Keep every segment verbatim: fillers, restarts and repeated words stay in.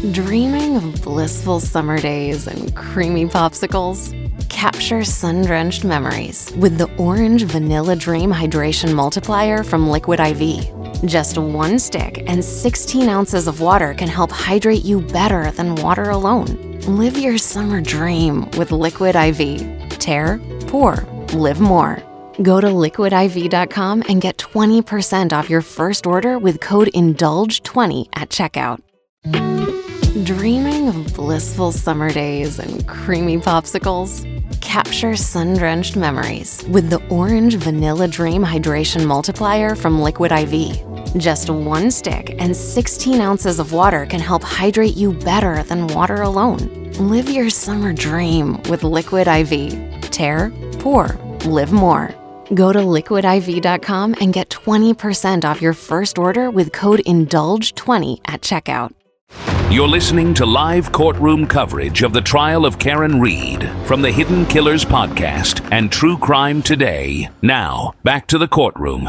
Dreaming of blissful summer days and creamy popsicles? Capture sun-drenched memories with the Orange Vanilla Dream Hydration Multiplier from Liquid I V. Just one stick and sixteen ounces of water can help hydrate you better than water alone. Live your summer dream with Liquid I V. Tear, pour, live more. Go to liquid I V dot com and get twenty percent off your first order with code indulge twenty at checkout. Dreaming of blissful summer days and creamy popsicles? Capture sun-drenched memories with the Orange Vanilla Dream Hydration Multiplier from Liquid I V. Just one stick and sixteen ounces of water can help hydrate you better than water alone. Live your summer dream with Liquid I V. Tear, pour, live more. Go to liquid I V dot com and get twenty percent off your first order with code indulge twenty at checkout. You're listening to live courtroom coverage of the trial of Karen Read from the Hidden Killers podcast and True Crime Today. Now, back to the courtroom.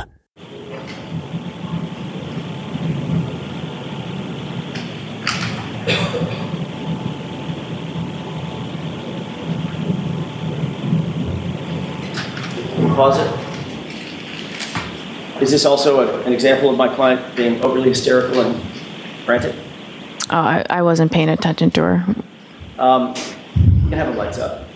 Pause it. Is this also a, an example of my client being overly hysterical and frantic? Oh, I, I wasn't paying attention to her. Um, you can have the lights up.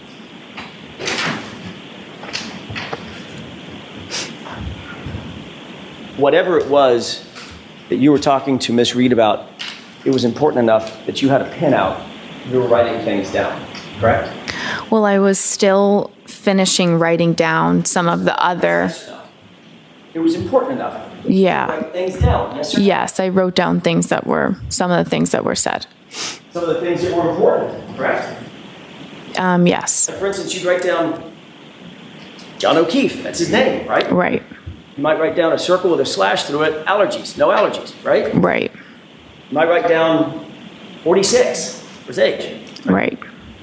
Whatever it was that you were talking to Miss Read about, it was important enough that you had a pen out. You were writing things down, correct? Well, I was still finishing writing down some of the other... It was important enough. Yeah. To write things down, yes, sir? Yes, I wrote down things that were, some of the things that were said. Some of the things that were important, correct? Um, yes. For instance, you'd write down John O'Keefe, that's his name, right? Right. You might write down a circle with a slash through it, allergies, no allergies, right? Right. You might write down forty-six for his age. Right.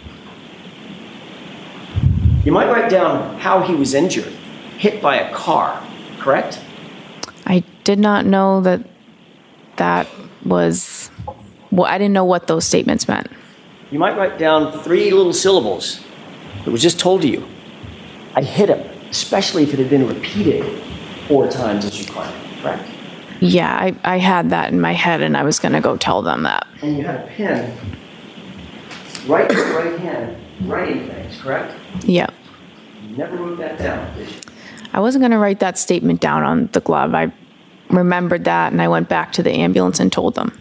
You might write down how he was injured, hit by a car, correct? I did not know that that was, well, I didn't know what those statements meant. You might write down three little syllables that was just told to you. I hit him, especially if it had been repeated four times as you claimed, correct? Yeah, I, I had that in my head and I was going to go tell them that. And you had a pen right in your right hand writing things, correct? Yeah. You never wrote that down, did you? I wasn't going to write that statement down on the glove. I remembered that and I went back to the ambulance and told them.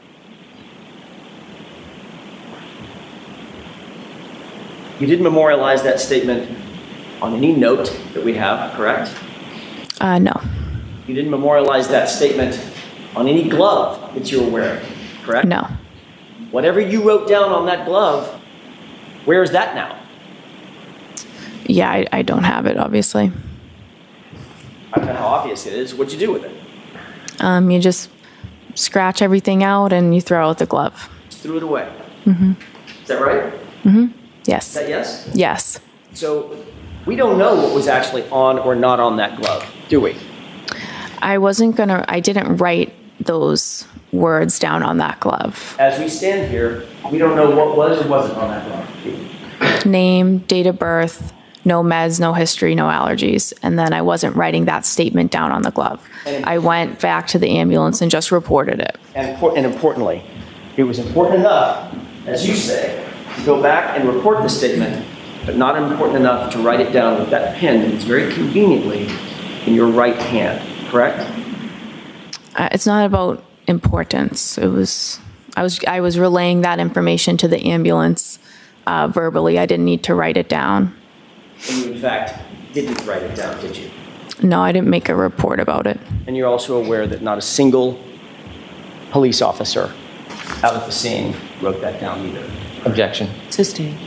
You didn't memorialize that statement on any note that we have, correct? Uh, no. You didn't memorialize that statement on any glove that you were wearing, correct? No. Whatever you wrote down on that glove, where is that now? Yeah, I, I don't have it, obviously. I don't know how obvious it is. What'd you do with it? Um, you just scratch everything out and you throw out the glove. Just threw it away. Mm-hmm. Is that right? Mm-hmm. Yes. Is that yes? Yes. So we don't know what was actually on or not on that glove, do we? I wasn't gonna, I didn't write those words down on that glove. As we stand here, we don't know what was or wasn't on that glove, do we? Name, date of birth, no meds, no history, no allergies. And then I wasn't writing that statement down on the glove. I went back to the ambulance and just reported it. And, and importantly, it was important enough, as you say, to go back and report the statement, but not important enough to write it down with that pen that is very conveniently in your right hand, correct? Uh, it's not about importance. It was, I was, I was relaying that information to the ambulance uh, verbally. I didn't need to write it down. And you, in fact, didn't write it down, did you? No, I didn't make a report about it. And you're also aware that not a single police officer out at the scene wrote that down either. Objection. Sustained.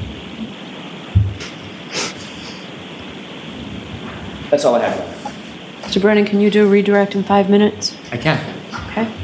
That's all I have. Mister Brennan, can you do a redirect in five minutes? I can. Okay.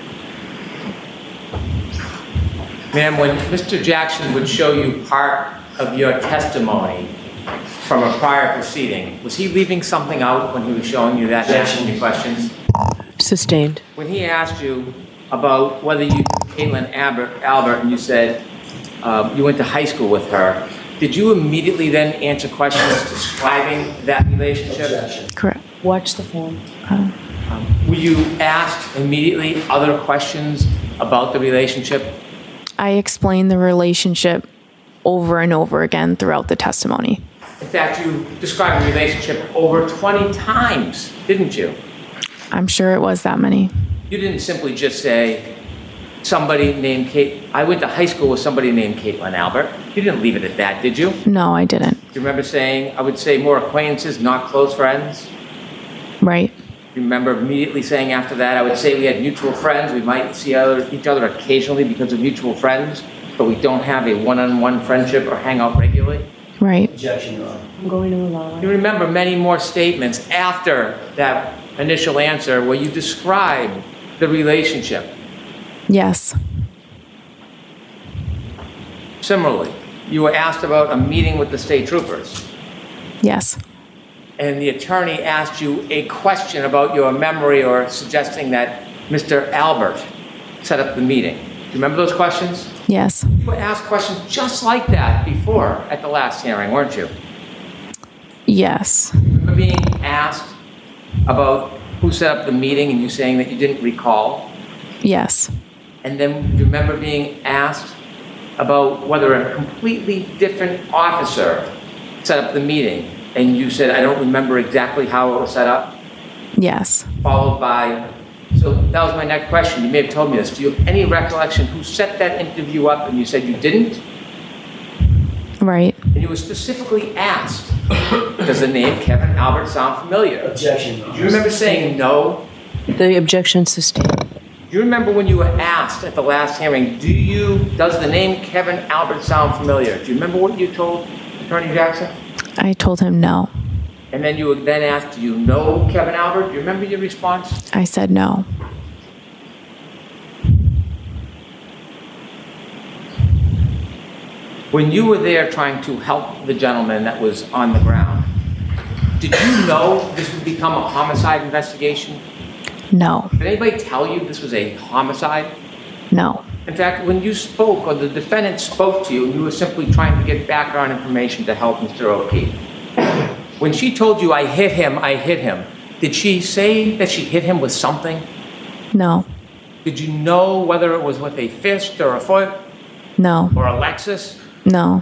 Ma'am, when Mister Jackson would show you part of your testimony from a prior proceeding, was he leaving something out when he was showing you that, asking you questions? Sustained. When he asked you about whether you, Caitlin Albert, Albert, and you said uh, you went to high school with her, did you immediately then answer questions describing that relationship? Correct. Watch the form. Um, were you asked immediately other questions about the relationship? I explained the relationship over and over again throughout the testimony. In fact, you described the relationship over twenty times, didn't you? I'm sure it was that many. You didn't simply just say, somebody named Kate, I went to high school with somebody named Caitlin Albert. You didn't leave it at that, did you? No, I didn't. Do you remember saying, I would say more acquaintances, not close friends? Right. You remember immediately saying after that, I would say we had mutual friends. We might see other, each other occasionally because of mutual friends, but we don't have a one-on-one friendship or hang out regularly? Right. Objection, Your Honor. I'm going to allow You it. remember many more statements after that initial answer where you described the relationship. Yes. Similarly, you were asked about a meeting with the state troopers, Yes. and the attorney asked you a question about your memory or suggesting that Mister Albert set up the meeting. Do you remember those questions? Yes. You were asked questions just like that before at the last hearing, weren't you? Yes. Remember being asked about who set up the meeting and you saying that you didn't recall? Yes. And then do you remember being asked about whether a completely different officer set up the meeting and you said, I don't remember exactly how it was set up? Yes. Followed by, so that was my next question. You may have told me this. Do you have any recollection who set that interview up and you said you didn't? Right. And you were specifically asked, does the name Kevin Albert sound familiar? Objection, Your Do Honor. you remember saying no? The objection sustained. Do you remember when you were asked at the last hearing, do you, does the name Kevin Albert sound familiar? Do you remember what you told Attorney Jackson? I told him no. And then you were then asked, do you know Kevin Albert? Do you remember your response? I said no. When you were there trying to help the gentleman that was on the ground, did you know this would become a homicide investigation? No. Did anybody tell you this was a homicide? No. In fact, when you spoke, or the defendant spoke to you, you were simply trying to get background information to help Mister O'Keefe. When she told you, I hit him, I hit him, did she say that she hit him with something? No. Did you know whether it was with a fist or a foot No. or a Lexus? No.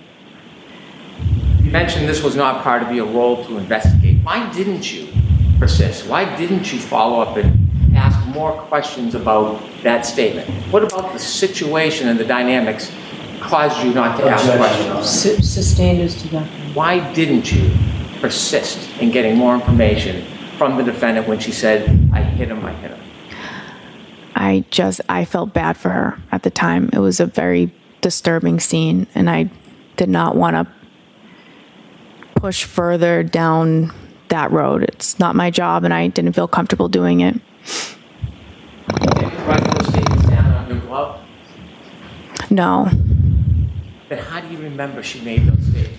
You mentioned this was not part of your role to investigate. Why didn't you persist? Why didn't you follow up and ask more questions about that statement? What about the situation and the dynamics caused you not to ask questions? Su- Sustained as to that. Why didn't you persist in getting more information from the defendant when she said, I hit him, I hit him? I just, I felt bad for her at the time. It was a very disturbing scene, and I did not want to push further down that road. It's not my job, and I didn't feel comfortable doing it. Did you write those statements down on your glove? No. Then how do you remember she made those statements?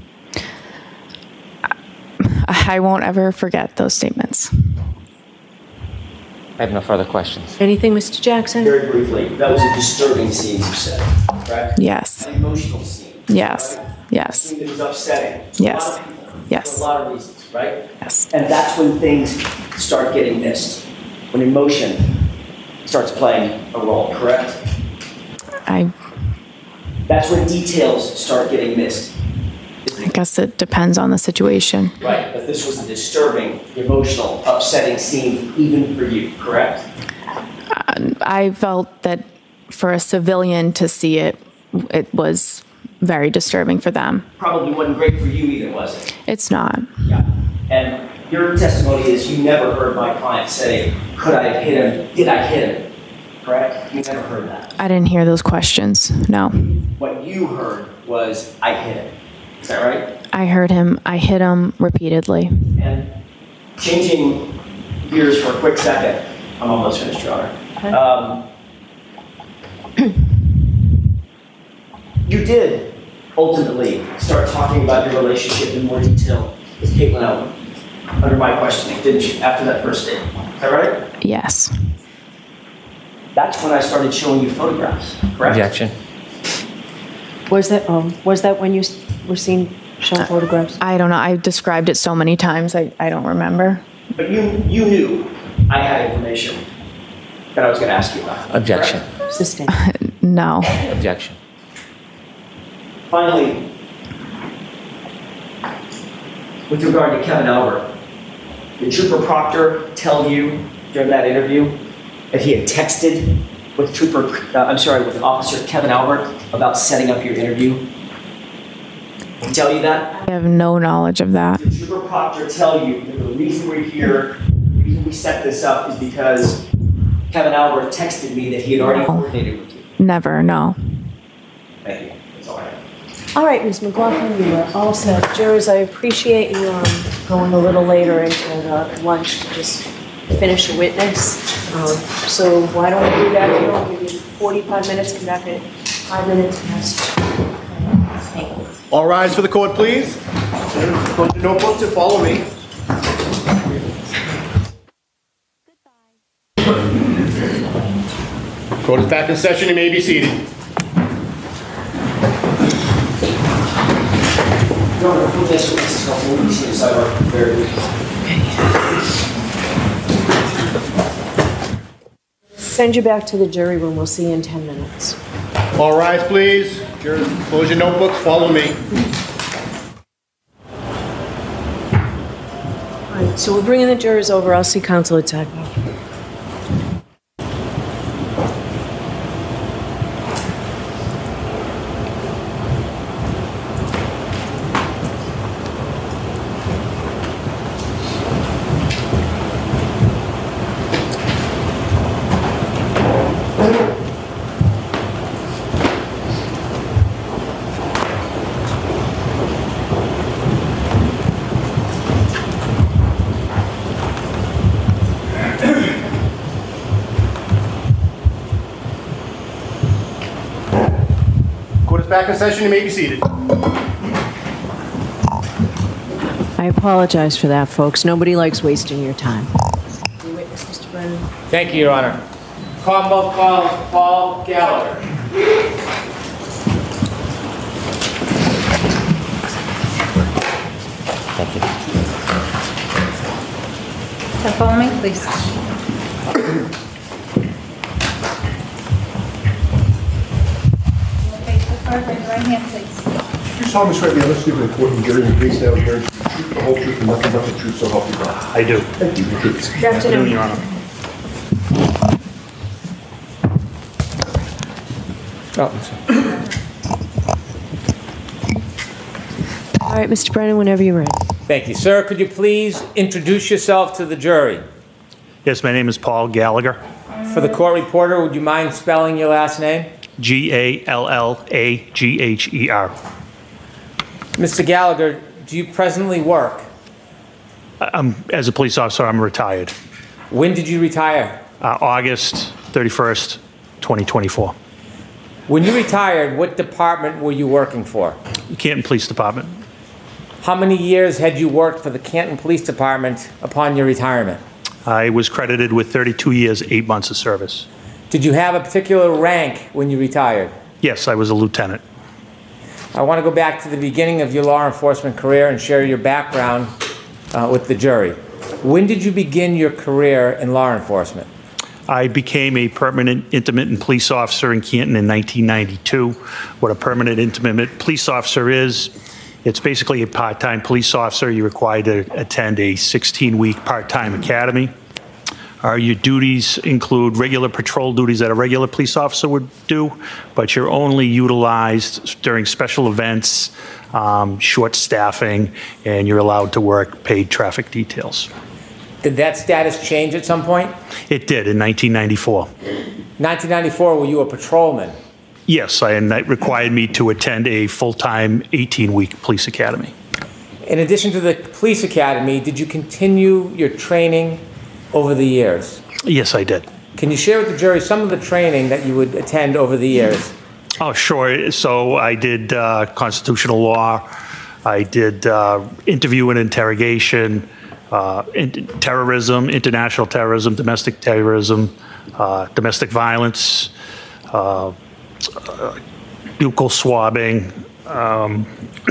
I won't ever forget those statements. I have no further questions. Anything, Mister Jackson? Very briefly, that was a disturbing scene, you said, correct? Yes. An emotional scene. Yes. Right? A Yes. scene that was upsetting. to Yes. A lot of people. Yes. For a lot of reasons, right? Yes. And that's when things start getting missed. When emotion starts playing a role, correct? I, That's when details start getting missed. I guess it depends on the situation. Right, but this was a disturbing, emotional, upsetting scene even for you, correct? I felt that for a civilian to see it, it was very disturbing for them. Probably wasn't great for you either, was it? It's not. Yeah. And your testimony is you never heard my client say, could I have hit him? Did I hit him? Correct? You never heard that. I didn't hear those questions. No. What you heard was, I hit him. Is that right? I heard him, I hit him repeatedly. And changing gears for a quick second, I'm almost finished, Your Honor. Um, you did ultimately start talking about your relationship in more detail with Caitlin Elwood under my questioning, didn't you, after that first date? Is that right? Yes. That's when I started showing you photographs, correct? Objection. Was that, um, was that when you s- were seen showing photographs? I don't know. I described it so many times, I, I don't remember. But you, you knew I had information that I was going to ask you about. Objection. correct? Sustained. No. Objection. Finally, with regard to Kevin Albert, did Trooper Proctor tell you during that interview that he had texted with Trooper, uh, I'm sorry, with Officer Kevin Albert about setting up your interview? Did he tell you that? I have no knowledge of that. Did Trooper Proctor tell you that the reason we're here, the reason we set this up is because Kevin Albert texted me that he had already No. coordinated with you? Never, no. Thank you. That's all I have. All right, Miz McLaughlin, you are all set. Jurors, I appreciate you um, going a little later into uh, lunch to just finish a witness. Um, So why don't we do that? here? I'll give you forty-five minutes, come back at five minutes past. Thank you. All rise for the court, please. Put your notebooks and follow me. Court is back in session. You may be seated. No, no, put this, this is helpful. We see the sidebar very good. Send you back to the jury room. We'll see you in ten minutes. All rise, please. Jurors, close your notebooks. Follow me. All right, so we're bringing the jurors over. I'll see counsel at sidebar. Court is back in session. You may be seated. I apologize for that, folks. Nobody likes wasting your time. You witness, Mister Brennan? Thank you, Your Honor. Commonwealth calls Paul Gallagher. Thank you. So follow me, please. Face the card, raise your right hand, please. You solemnly swear to be honest with the court and jury in the case now here, the truth, the whole truth, and nothing but the truth, so help you God. I do. Thank you. Good afternoon. Your Honor. Oh, I'm sorry. All right, Mister Brennan, whenever you're ready. Thank you. Sir, could you please introduce yourself to the jury? Yes, my name is Paul Gallagher. For the court reporter, would you mind spelling your last name? G A L L A G H E R. Mister Gallagher, do you presently work? I'm, as a police officer, I'm retired. When did you retire? Uh, August thirty-first, twenty twenty-four. When you retired, what department were you working for? Canton Police Department. How many years had you worked for the Canton Police Department upon your retirement? I was credited with thirty-two years, eight months of service. Did you have a particular rank when you retired? Yes, I was a lieutenant. I want to go back to the beginning of your law enforcement career and share your background uh, with the jury. When did you begin your career in law enforcement? I became a permanent intermittent police officer in Canton in nineteen ninety-two. What a permanent intermittent police officer is, it's basically a part-time police officer. You're required to attend a sixteen-week part-time academy. Uh, your duties include regular patrol duties that a regular police officer would do, but you're only utilized during special events, um, short staffing, and you're allowed to work paid traffic details. Did that status change at some point? It did in nineteen ninety-four. nineteen ninety-four, were you a patrolman? Yes, I, and that required me to attend a full-time eighteen-week police academy. In addition to the police academy, did you continue your training over the years? Yes, I did. Can you share with the jury some of the training that you would attend over the years? Oh, sure. So I did uh, constitutional law. I did uh, interview and interrogation, uh, in- terrorism, international terrorism, domestic terrorism, uh, domestic violence, uh, uh, buccal swabbing, um,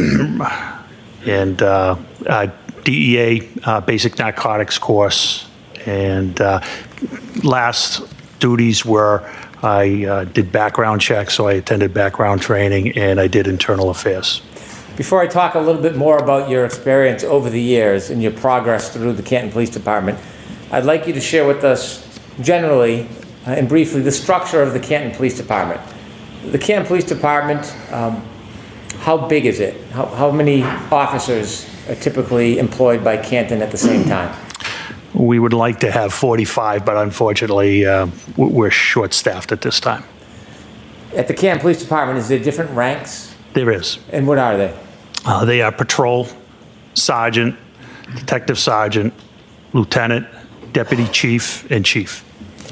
and uh, uh, D E A uh, basic narcotics course. And uh, last duties were I uh, did background checks, so I attended background training, and I did internal affairs. Before I talk a little bit more about your experience over the years and your progress through the Canton Police Department, I'd like you to share with us generally uh, and briefly the structure of the Canton Police Department. The Canton Police Department, um, how big is it? How, how many officers are typically employed by Canton at the same time? We would like to have forty-five, but unfortunately, uh, we're short-staffed at this time. At the Canton Police Department, is there different ranks? There is. And what are they? Uh, they are patrol, sergeant, detective sergeant, lieutenant, deputy chief, and chief.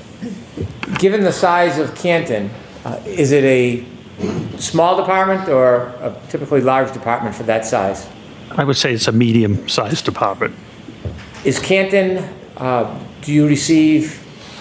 Given the size of Canton, uh, is it a small department or a typically large department for that size? I would say it's a medium-sized department. Is Canton, uh, do you receive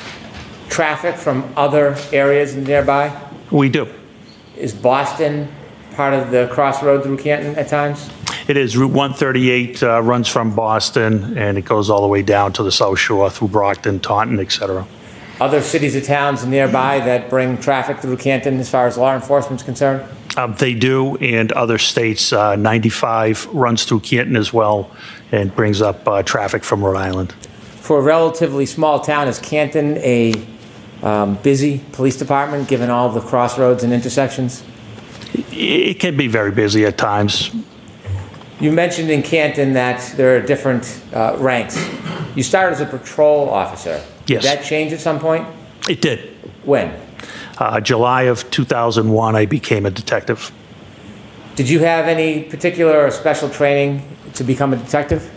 traffic from other areas nearby? We do. Is Boston part of the crossroad through Canton at times? It is. Route one thirty-eight uh, runs from Boston, and it goes all the way down to the South Shore through Brockton, Taunton, et cetera. Other cities or towns nearby that bring traffic through Canton as far as law enforcement is concerned? Um, they do, and other states. Uh, ninety-five runs through Canton as well and brings up uh, traffic from Rhode Island. For a relatively small town, is Canton a um, busy police department given all the crossroads and intersections? It can be very busy at times. You mentioned in Canton that there are different uh, ranks. You started as a patrol officer. Yes. Did that change at some point? It did. When? Uh, July of two thousand one, I became a detective. Did you have any particular or special training to become a detective?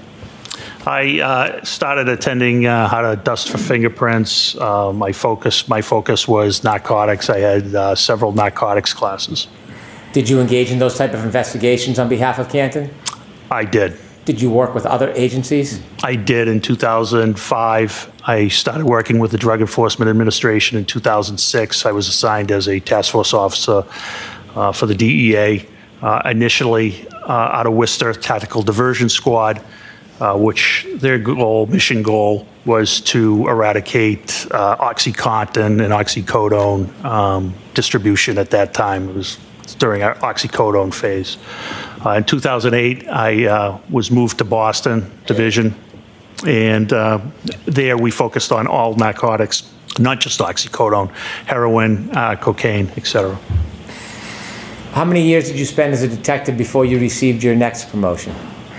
I uh, started attending uh, how to dust for fingerprints. Uh, my focus, my focus was narcotics. I had uh, several narcotics classes. Did you engage in those type of investigations on behalf of Canton? I did. Did you work with other agencies? I did. In two thousand five, I started working with the Drug Enforcement Administration. In two thousand six, I was assigned as a task force officer uh, for the D E A, uh, initially uh, out of Worcester Tactical Diversion Squad, uh, which their goal, mission goal, was to eradicate uh, OxyContin and oxycodone um, distribution at that time. It was during our oxycodone phase. Uh, in two thousand eight, I uh, was moved to Boston Division, and uh, there we focused on all narcotics, not just oxycodone, heroin, uh, cocaine, et cetera. How many years did you spend as a detective before you received your next promotion?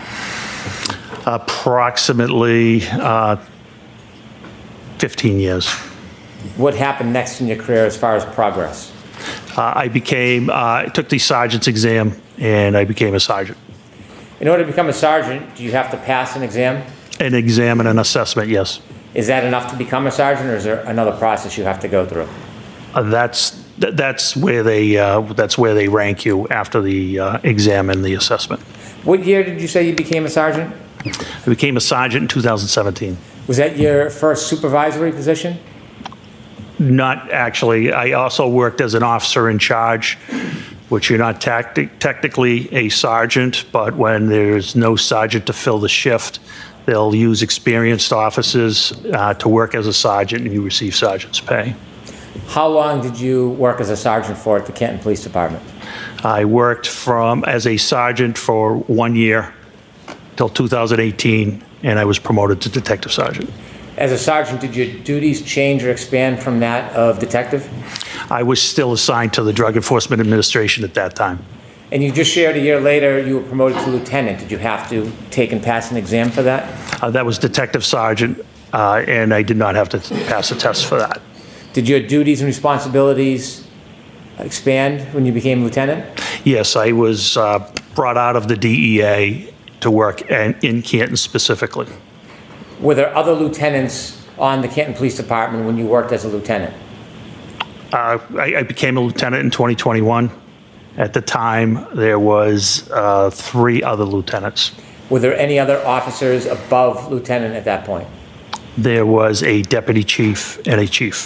Approximately uh, fifteen years. What happened next in your career as far as progress? Uh, I became, uh, I took the sergeant's exam, and I became a sergeant. In order to become a sergeant, do you have to pass an exam? An exam and an assessment, yes. Is that enough to become a sergeant, or is there another process you have to go through? Uh, that's th- that's where they uh, that's where they rank you after the uh, exam and the assessment. What year did you say you became a sergeant? I became a sergeant in two thousand seventeen. Was that your first supervisory position? Not actually. I also worked as an officer in charge, which you're not tacti- technically a sergeant, but when there's no sergeant to fill the shift, they'll use experienced officers uh, to work as a sergeant, and you receive sergeant's pay. How long did you work as a sergeant for at the Canton Police Department? I worked from as a sergeant for one year till two thousand eighteen, and I was promoted to detective sergeant. As a sergeant, did your duties change or expand from that of detective? I was still assigned to the Drug Enforcement Administration at that time. And you just shared a year later you were promoted to lieutenant. Did you have to take and pass an exam for that? Uh, that was detective sergeant, uh, and I did not have to pass a test for that. Did your duties and responsibilities expand when you became lieutenant? Yes, I was uh, brought out of the D E A to work in, in Canton specifically. Were there other lieutenants on the Canton Police Department when you worked as a lieutenant? Uh, I, I became a lieutenant in twenty twenty-one. At the time, there was uh, three other lieutenants. Were there any other officers above lieutenant at that point? There was a deputy chief and a chief.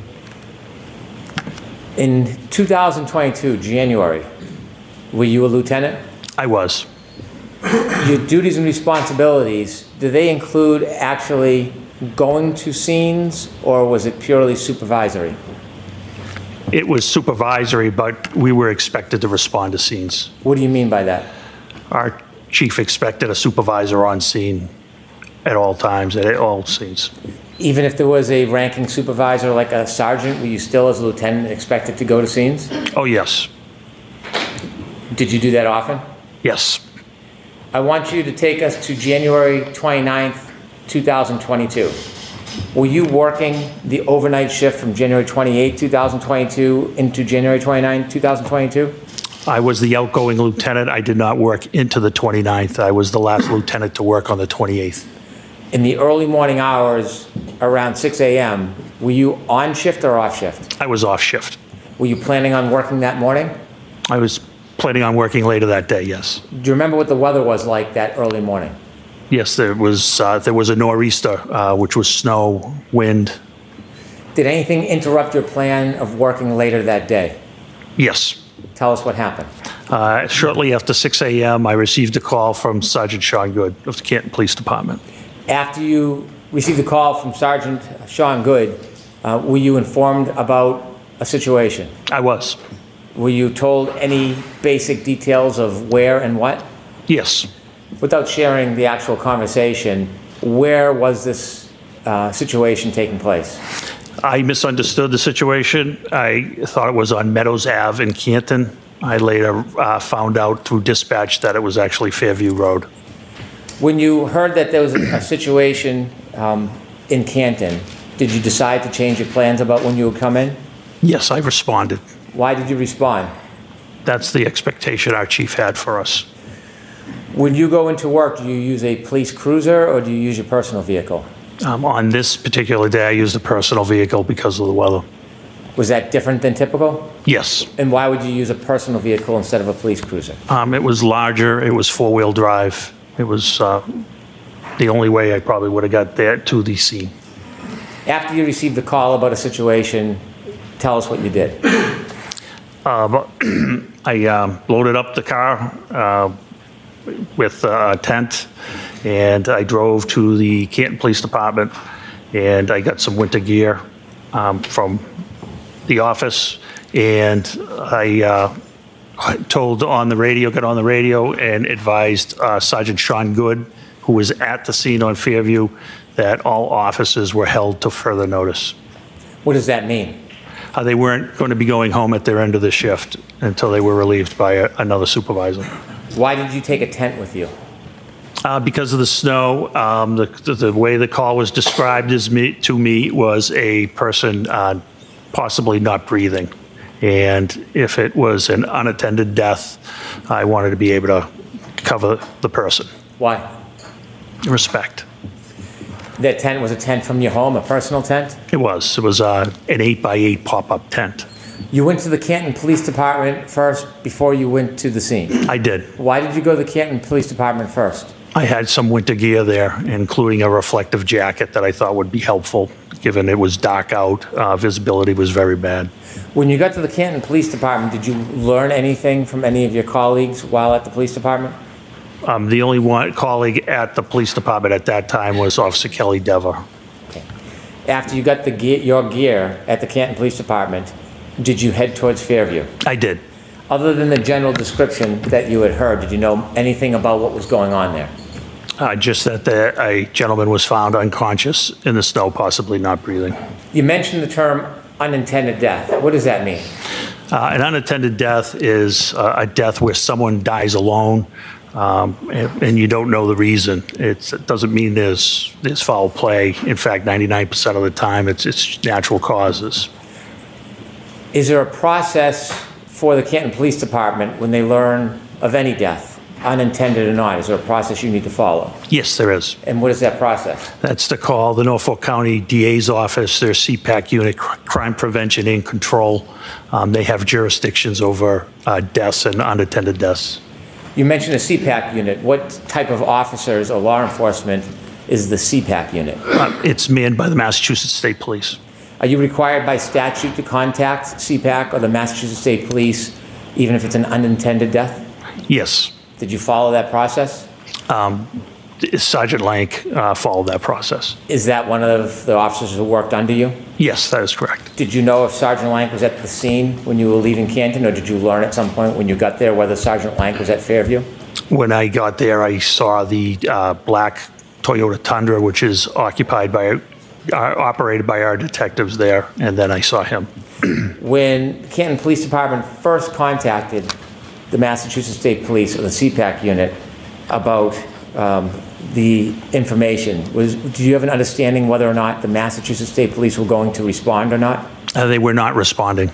In two thousand twenty-two, January, were you a lieutenant? I was. Your duties and responsibilities, do they include actually going to scenes, or was it purely supervisory? It was supervisory, but we were expected to respond to scenes. What do you mean by that? Our chief expected a supervisor on scene at all times, at all scenes. Even if there was a ranking supervisor like a sergeant, were you still as a lieutenant expected to go to scenes? Oh, yes. Did you do that often? Yes. I want you to take us to January twenty-ninth, two thousand twenty-two. Were you working the overnight shift from January twenty-eighth, two thousand twenty-two into January twenty-ninth, two thousand twenty-two? I was the outgoing lieutenant. I did not work into the twenty-ninth. I was the last lieutenant to work on the twenty-eighth. In the early morning hours, around six a m, were you on shift or off shift? I was off shift. Were you planning on working that morning? I was planning on working later that day, yes. Do you remember what the weather was like that early morning? Yes, there was uh, there was a nor'easter, uh, which was snow, wind. Did anything interrupt your plan of working later that day? Yes. Tell us what happened. Uh, shortly after six a m, I received a call from Sergeant Sean Good of the Canton Police Department. After you received a call from Sergeant Sean Good, uh, were you informed about a situation? I was. Were you told any basic details of where and what? Yes. Without sharing the actual conversation, where was this uh, situation taking place? I misunderstood the situation. I thought it was on Meadows Ave in Canton. I later uh, found out through dispatch that it was actually Fairview Road. When you heard that there was a, a situation um, in Canton, did you decide to change your plans about when you would come in? Yes, I responded. Why did you respond? That's the expectation our chief had for us. When you go into work, do you use a police cruiser or do you use your personal vehicle? Um, on this particular day, I used a personal vehicle because of the weather. Was that different than typical? Yes. And why would you use a personal vehicle instead of a police cruiser? Um, it was larger. It was four-wheel drive. It was uh, the only way I probably would have got there to the scene. After you received the call about a situation, tell us what you did. Uh, I um, loaded up the car uh, with a tent, and I drove to the Canton Police Department, and I got some winter gear um, from the office, and I uh, told on the radio, got on the radio, and advised uh, Sergeant Sean Good, who was at the scene on Fairview, that all officers were held to further notice. What does that mean? Uh, they weren't going to be going home at their end of the shift until they were relieved by a, another supervisor. Why did you take a tent with you? Uh, because of the snow, um, the, the, the way the call was described as me, to me was a person uh, possibly not breathing. And if it was an unattended death, I wanted to be able to cover the person. Why? Respect. That tent was a tent from your home, a personal tent? It was. It was uh, an eight by eight pop-up tent. You went to the Canton Police Department first before you went to the scene? I did. Why did you go to the Canton Police Department first? I had some winter gear there, including a reflective jacket that I thought would be helpful, given it was dark out. Uh, visibility was very bad. When you got to the Canton Police Department, did you learn anything from any of your colleagues while at the police department? Um, the only one colleague at the police department at that time was Officer Kelly Dever. Okay. After you got the gear, your gear at the Canton Police Department, did you head towards Fairview? I did. Other than the general description that you had heard, did you know anything about what was going on there? Uh, just that the, a gentleman was found unconscious in the snow, possibly not breathing. You mentioned the term unintended death. What does that mean? Uh, an unattended death is uh, a death where someone dies alone, um, and, and you don't know the reason. It's, it doesn't mean there's, there's foul play. In fact, ninety-nine percent of the time, it's, it's natural causes. Is there a process for the Canton Police Department when they learn of any death? unintended or not? Is there a process you need to follow? Yes, there is. And what is that process? That's to call the Norfolk County D A's office, their C PAC unit, cr- Crime Prevention and Control. Um, They have jurisdictions over uh, deaths and unattended deaths. You mentioned a C PAC unit. What type of officers or law enforcement is the C PAC unit? Uh, It's manned by the Massachusetts State Police. Are you required by statute to contact C PAC or the Massachusetts State Police, even if it's an unintended death? Yes. Did you follow that process? Sergeant Lank uh, followed that process. Is that one of the officers who worked under you? Yes, that is correct. Did you know if Sergeant Lank was at the scene when you were leaving Canton, or did you learn at some point when you got there whether Sergeant Lank was at Fairview? When I got there, I saw the uh, black Toyota Tundra, which is occupied by, uh, operated by our detectives there, and then I saw him. When the Canton Police Department first contacted the Massachusetts State Police or the C PAC unit about um, the information, was, do you have an understanding whether or not the Massachusetts State Police were going to respond or not? Uh, They were not responding.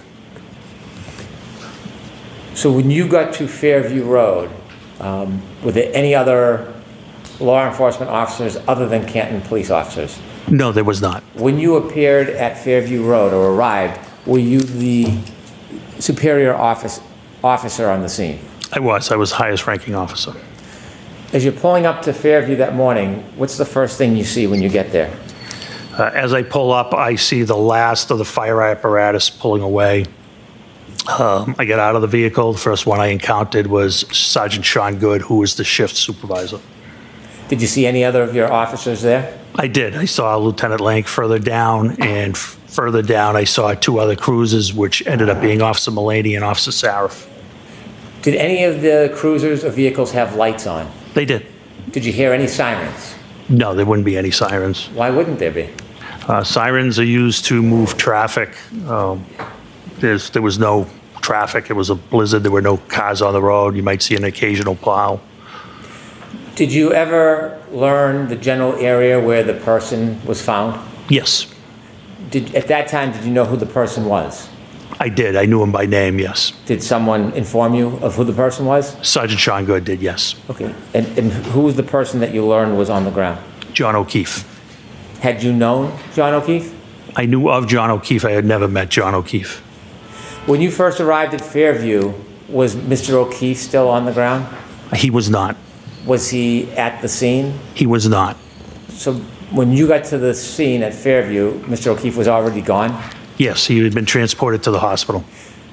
So when you got to Fairview Road, um, were there any other law enforcement officers other than Canton police officers? No, there was not. When you appeared at Fairview Road or arrived, were you the superior office, officer on the scene? I was. I was highest ranking officer. As you're pulling up to Fairview that morning, what's the first thing you see when you get there? Uh, As I pull up, I see the last of the fire apparatus pulling away. Um, I get out of the vehicle. The first one I encountered was Sergeant Sean Good, who was the shift supervisor. Did you see any other of your officers there? I did. I saw Lieutenant Lank further down, and f- further down, I saw two other cruisers, which ended up being Officer Mullaney and Officer Sarif. Did any of the cruisers or vehicles have lights on? They did. Did you hear any sirens? No, there wouldn't be any sirens. Why wouldn't there be? Uh, Sirens are used to move traffic. Um, There's, there was no traffic. It was a blizzard. There were no cars on the road. You might see an occasional plow. Did you ever learn the general area where the person was found? Yes, Did, at that time, did you know who the person was? I did. I knew him by name, yes. Did someone inform you of who the person was? Sergeant Sean Good did, yes. Okay. And, and who was the person that you learned was on the ground? John O'Keefe. Had you known John O'Keefe? I knew of John O'Keefe. I had never met John O'Keefe. When you first arrived at Fairview, was Mister O'Keefe still on the ground? He was not. Was he at the scene? He was not. So when you got to the scene at Fairview, Mister O'Keefe was already gone? Yes, he had been transported to the hospital.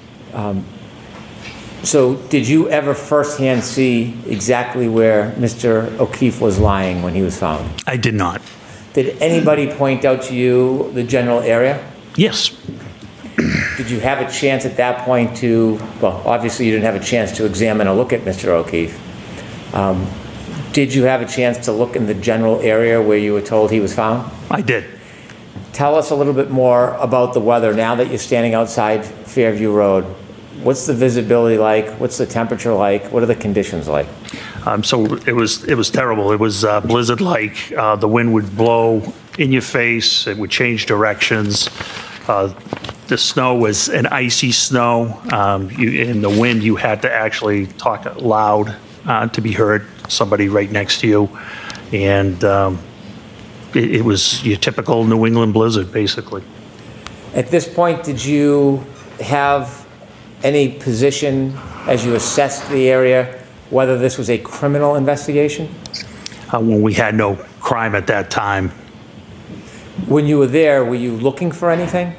So did you ever firsthand see exactly where Mister O'Keefe was lying when he was found? I did not. Did anybody point out to you the general area? Yes. Did you have a chance at that point to, well, obviously you didn't have a chance to examine or look at Mister O'Keefe. Um, did you have a chance to look in the general area where you were told he was found? I did. Tell us a little bit more about the weather now that you're standing outside Fairview Road. What's the visibility like? What's the temperature like? What are the conditions like? Um, so it was it was terrible. It was uh, blizzard-like. Uh, the wind would blow in your face. It would change directions. Uh, the snow was an icy snow. Um, you, in the wind, you had to actually talk loud uh, to be heard. Somebody right next to you, and um, it, it was your typical New England blizzard, basically. At this point, did you have any position as you assessed the area whether this was a criminal investigation? Uh, when we had no crime at that time. When you were there, were you looking for anything?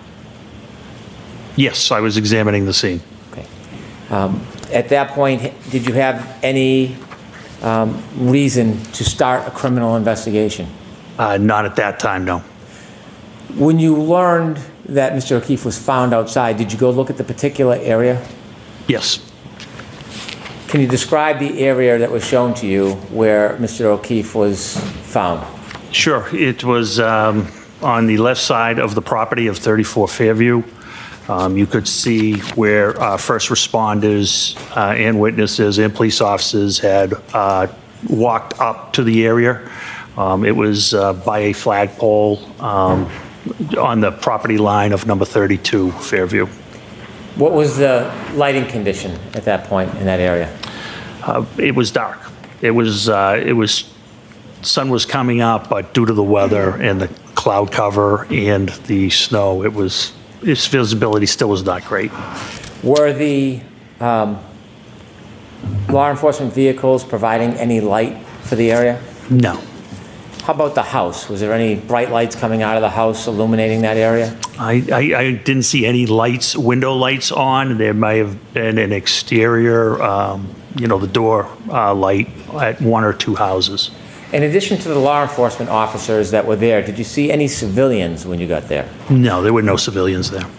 Yes, I was examining the scene. Okay. Um, at that point, did you have any um, reason to start a criminal investigation? Uh, not at that time, no. When you learned that Mister O'Keefe was found outside, did you go look at the particular area? Yes. Can you describe the area that was shown to you where Mister O'Keefe was found? Sure. It was um, on the left side of the property of thirty-four Fairview. Um, you could see where uh, first responders uh, and witnesses and police officers had uh, walked up to the area. Um, it was uh, by a flagpole um, on the property line of number thirty-two Fairview. What was the lighting condition at that point in that area? Uh, It was dark. It was, uh, it was, sun was coming up, but due to the weather and the cloud cover and the snow, it was, its visibility still was not great. Were the um, law enforcement vehicles providing any light for the area? No. How about the house? Was there any bright lights coming out of the house illuminating that area? I, I, I didn't see any lights, window lights on. There may have been an exterior, um, you know, the door uh, light at one or two houses. In addition to the law enforcement officers that were there, did you see any civilians when you got there? No, there were no civilians there.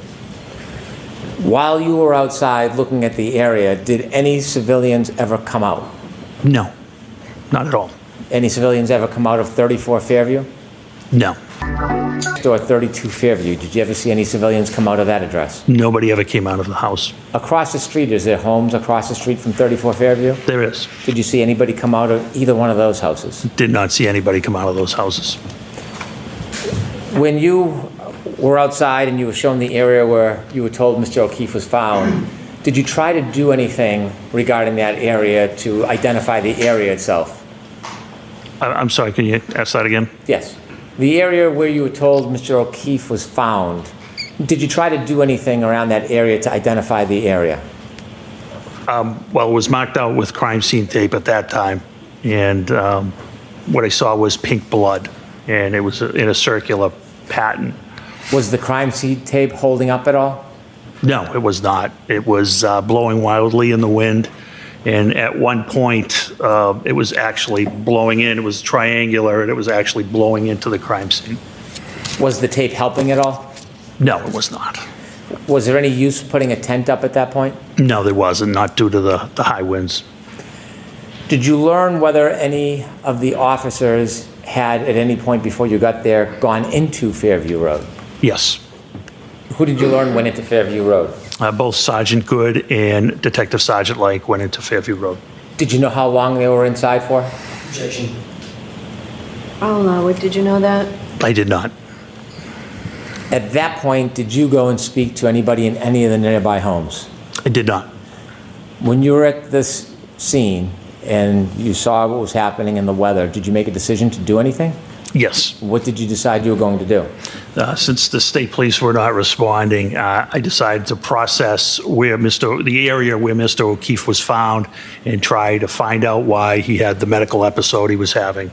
While you were outside looking at the area, did any civilians ever come out? No, not at all. Any civilians ever come out of thirty-four Fairview? No. Or thirty-two Fairview, did you ever see any civilians come out of that address? Nobody ever came out of the house. Across the street, is there homes across the street from thirty-four Fairview? There is. Did you see anybody come out of either one of those houses? Did not see anybody come out of those houses. When you were outside and you were shown the area where you were told Mister O'Keefe was found, did you try to do anything regarding that area to identify the area itself? I, I'm sorry, can you ask that again? Yes. The area where you were told Mister O'Keefe was found, did you try to do anything around that area to identify the area? Um, well, it was marked out with crime scene tape at that time, and um, what I saw was pink blood, and it was in a circular pattern. Was the crime scene tape holding up at all? No, it was not. It was uh, blowing wildly in the wind, and at one point, uh, it was actually blowing in. It was triangular, and it was actually blowing into the crime scene. Was the tape helping at all? No, it was not. Was there any use putting a tent up at that point? No, there wasn't, not due to the, the high winds. Did you learn whether any of the officers had, at any point before you got there, gone into Fairview Road? Yes. Who did you learn went into Fairview Road? Uh, both Sergeant Good and Detective Sergeant Lake went into Fairview Road. Did you know how long they were inside for? Objection. I'll allow it. Did you know that? I did not. At that point, did you go and speak to anybody in any of the nearby homes? I did not. When you were at this scene and you saw what was happening in the weather, did you make a decision to do anything? Yes. What did you decide you were going to do? Uh, since the state police were not responding, uh, I decided to process where Mister the area where Mister O'Keefe was found and try to find out why he had the medical episode he was having.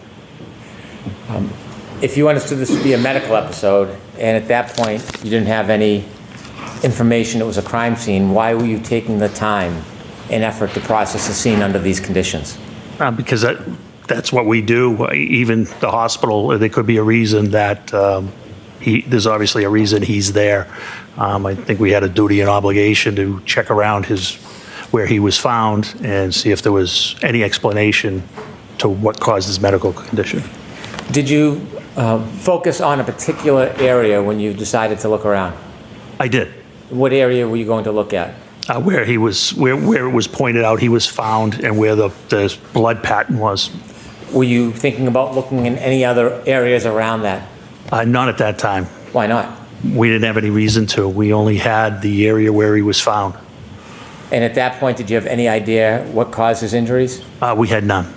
Um, if you understood this to be a medical episode, and at that point you didn't have any information it was a crime scene, why were you taking the time and effort to process the scene under these conditions? Uh, because that, that's what we do. Even the hospital, there could be a reason that um, he, there's obviously a reason he's there. Um, I think we had a duty and obligation to check around his, where he was found and see if there was any explanation to what caused his medical condition. Did you uh, focus on a particular area when you decided to look around? I did. What area were you going to look at? Uh, where he was, where, where it was pointed out he was found and where the, the blood pattern was. Were you thinking about looking in any other areas around that? Uh, not at that time. Why not? We didn't have any reason to. We only had the area where he was found. And at that point, did you have any idea what caused his injuries? Uh, we had none.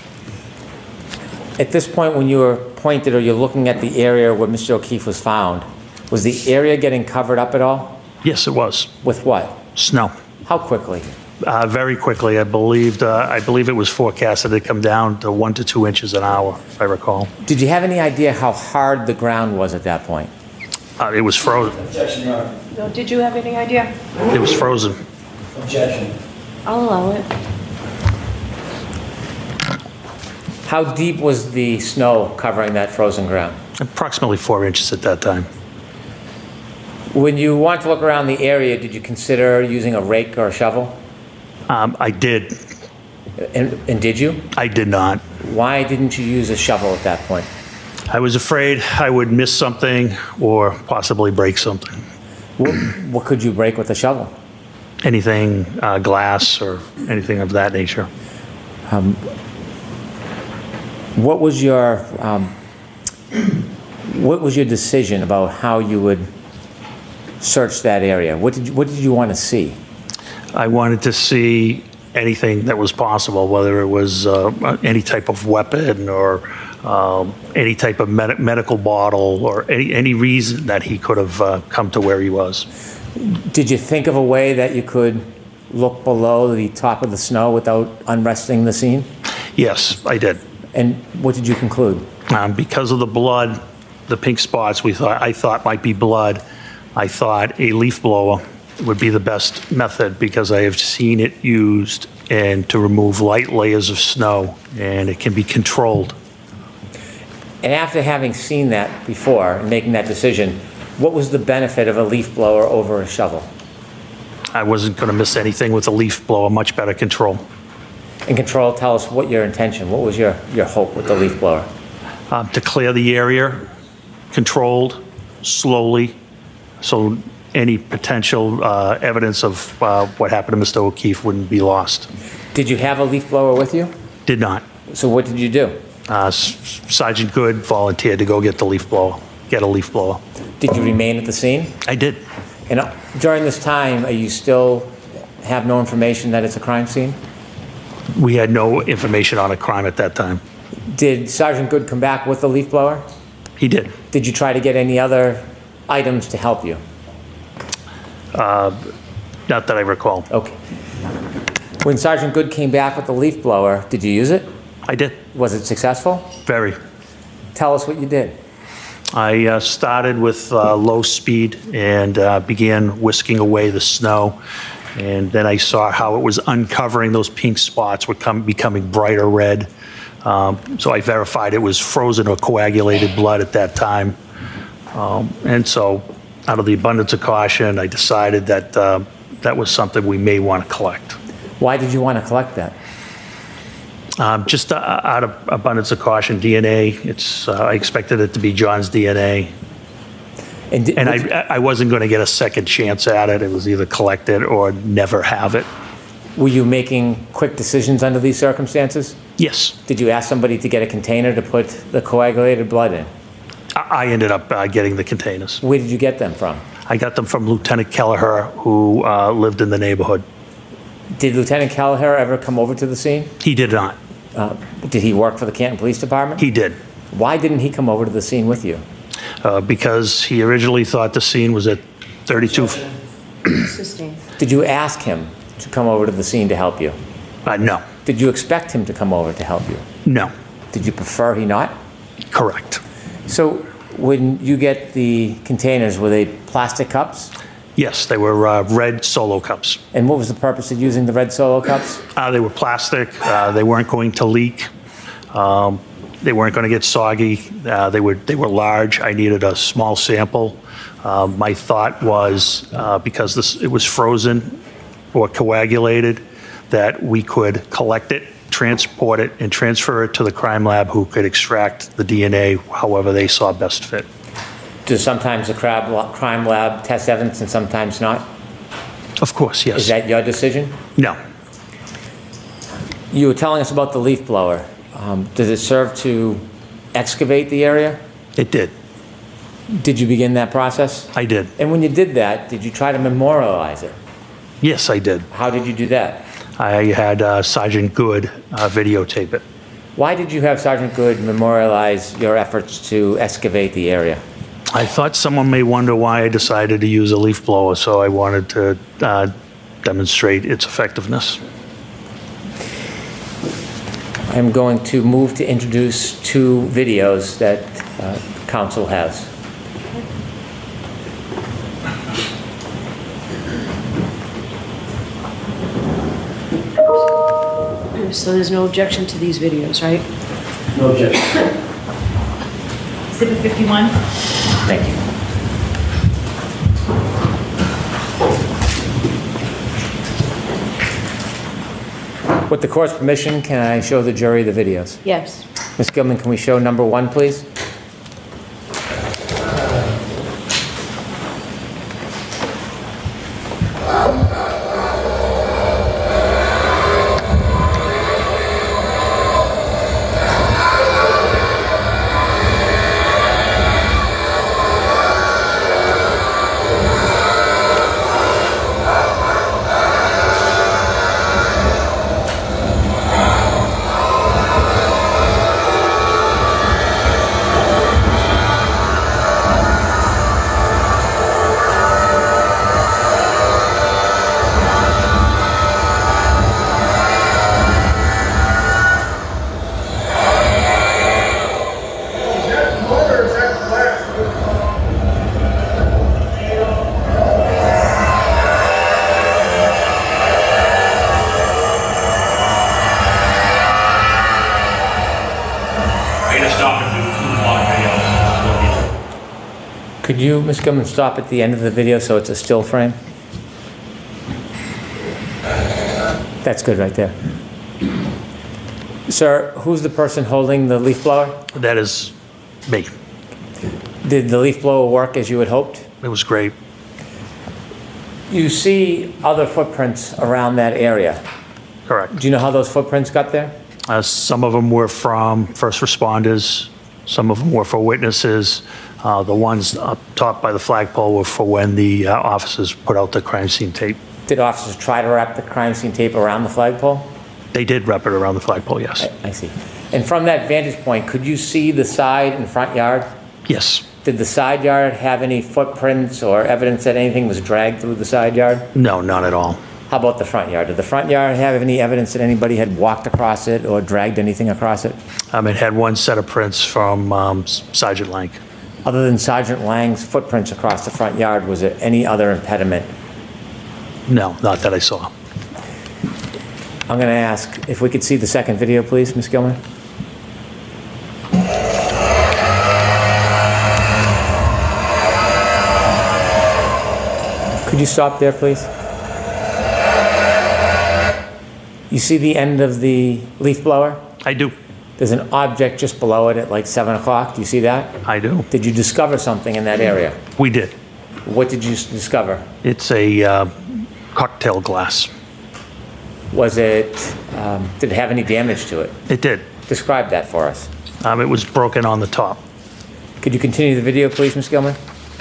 At this point, when you were pointed or you're looking at the area where Mister O'Keefe was found, was the area getting covered up at all? Yes, it was. With what? Snow. How quickly? Uh, very quickly. I believed. Uh, I believe it was forecasted to come down to one to two inches an hour, if I recall. Did you have any idea how hard the ground was at that point? Uh, it was frozen. Objection, Your Honor. No, did you have any idea? It was frozen. Objection. I'll allow it. How deep was the snow covering that frozen ground? Approximately four inches at that time. When you wanted to look around the area, did you consider using a rake or a shovel? Um, I did. And, and did you? I did not. Why didn't you use a shovel at that point? I was afraid I would miss something or possibly break something. What, what could you break with a shovel? Anything, uh, glass or anything of that nature. Um, what was your um, what was your decision about how you would search that area? What did you, what did you want to see? I wanted to see anything that was possible, whether it was uh, any type of weapon or um, any type of med- medical bottle or any, any reason that he could have uh, come to where he was. Did you think of a way that you could look below the top of the snow without unresting the scene? Yes, I did. And what did you conclude? Um, because of the blood, the pink spots we thought I thought might be blood, I thought a leaf blower would be the best method because I have seen it used and to remove light layers of snow, and it can be controlled. And after having seen that before and making that decision, what was the benefit of a leaf blower over a shovel? I wasn't going to miss anything with a leaf blower, much better control. And control, tell us what your intention, what was your, your hope with the leaf blower? Um, to clear the area, controlled, slowly, so any potential uh, evidence of uh, what happened to Mister O'Keefe wouldn't be lost. Did you have a leaf blower with you? Did not. So what did you do? Uh, S- Sergeant Good volunteered to go get the leaf blower, get a leaf blower. Did you remain at the scene? I did. And uh, during this time, are you still have no information that it's a crime scene? We had no information on a crime at that time. Did Sergeant Good come back with the leaf blower? He did. Did you try to get any other items to help you? Uh, not that I recall. Okay. When Sergeant Good came back with the leaf blower, did you use it? I did. Was it successful? Very. Tell us what you did. I uh, started with uh, low speed and uh, began whisking away the snow. And then I saw how it was uncovering those pink spots were come, becoming brighter red. Um, so I verified it was frozen or coagulated blood at that time. Um, and so out of the abundance of caution, I decided that uh, that was something we may want to collect. Why did you want to collect that? Um, just uh, out of abundance of caution, D N A. It's uh, I expected it to be John's D N A, and, did, and I, I wasn't going to get a second chance at it. It was either collect it or never have it. Were you making quick decisions under these circumstances? Yes. Did you ask somebody to get a container to put the coagulated blood in? I, I ended up uh, getting the containers. Where did you get them from? I got them from Lieutenant Kelleher, who uh, lived in the neighborhood. Did Lieutenant Kelleher ever come over to the scene? He did not. Uh, did he work for the Canton Police Department? He did. Why didn't he come over to the scene with you? Uh, because he originally thought the scene was at thirty-two. Did you ask him to come over to the scene to help you? Uh, no. Did you expect him to come over to help you? No. Did you prefer he not? Correct. So when you get the containers, were they plastic cups? Yes, they were uh, red Solo cups. And what was the purpose of using the red Solo cups? Uh, they were plastic. Uh, they weren't going to leak. Um, they weren't going to get soggy. Uh, they were they were large. I needed a small sample. Uh, my thought was uh, because this it was frozen or coagulated, that we could collect it, transport it, and transfer it to the crime lab, who could extract the D N A however they saw best fit. Does sometimes the crime lab test evidence and sometimes not? Of course, yes. Is that your decision? No. You were telling us about the leaf blower. Um, does it serve to excavate the area? It did. Did you begin that process? I did. And when you did that, did you try to memorialize it? Yes, I did. How did you do that? I had uh, Sergeant Good uh, videotape it. Why did you have Sergeant Good memorialize your efforts to excavate the area? I thought someone may wonder why I decided to use a leaf blower, so I wanted to uh, demonstrate its effectiveness. I'm going to move to introduce two videos that uh, council has. So there's no objection to these videos, right? No objection. Exhibit fifty-one. Thank you. With the court's permission, can I show the jury the videos? Yes. Miz Gilman, can we show number one, please? Could you, Miz Gilman, stop at the end of the video so it's a still frame? That's good right there. Sir, who's the person holding the leaf blower? That is me. Did the leaf blower work as you had hoped? It was great. You see other footprints around that area. Correct. Do you know how those footprints got there? Uh, some of them were from first responders. Some of them were for witnesses. Uh, the ones up top by the flagpole were for when the uh, officers put out the crime scene tape. Did officers try to wrap the crime scene tape around the flagpole? They did wrap it around the flagpole, yes. I, I see. And from that vantage point, could you see the side and front yard? Yes. Did the side yard have any footprints or evidence that anything was dragged through the side yard? No, not at all. How about the front yard? Did the front yard have any evidence that anybody had walked across it or dragged anything across it? Um, it had one set of prints from um, Sergeant Lang. Other than Sergeant Lang's footprints across the front yard, was there any other impediment? No, not that I saw. I'm going to ask if we could see the second video, please, Miz Gilman. Could you stop there, please? You see the end of the leaf blower? I do. There's an object just below it at like seven o'clock. Do you see that? I do. Did you discover something in that area? We did. What did you s- discover? It's a uh, cocktail glass. Was it, um, did it have any damage to it? It did. Describe that for us. Um, it was broken on the top. Could you continue the video, please, Miz Gilman?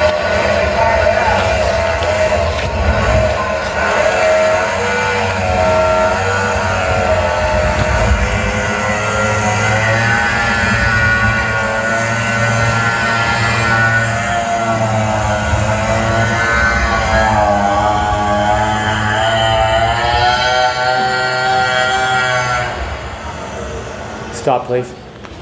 Stop, please.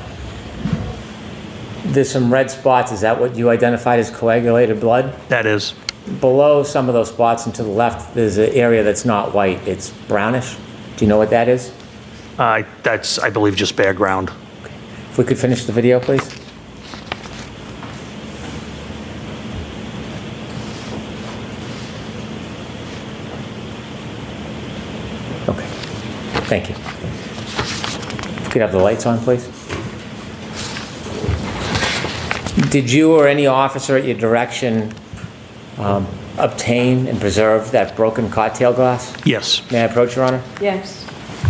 There's some red spots. Is that what you identified as coagulated blood? That is. Below some of those spots and to the left, there's an area that's not white. It's brownish. Do you know what that is? Uh, that's, I believe, just bare ground. If we could finish the video, please. Okay. Thank you. If we could have the lights on, please. Did you or any officer at your direction um, obtain and preserve that broken cocktail glass? Yes. May I approach, Your Honor? Yes.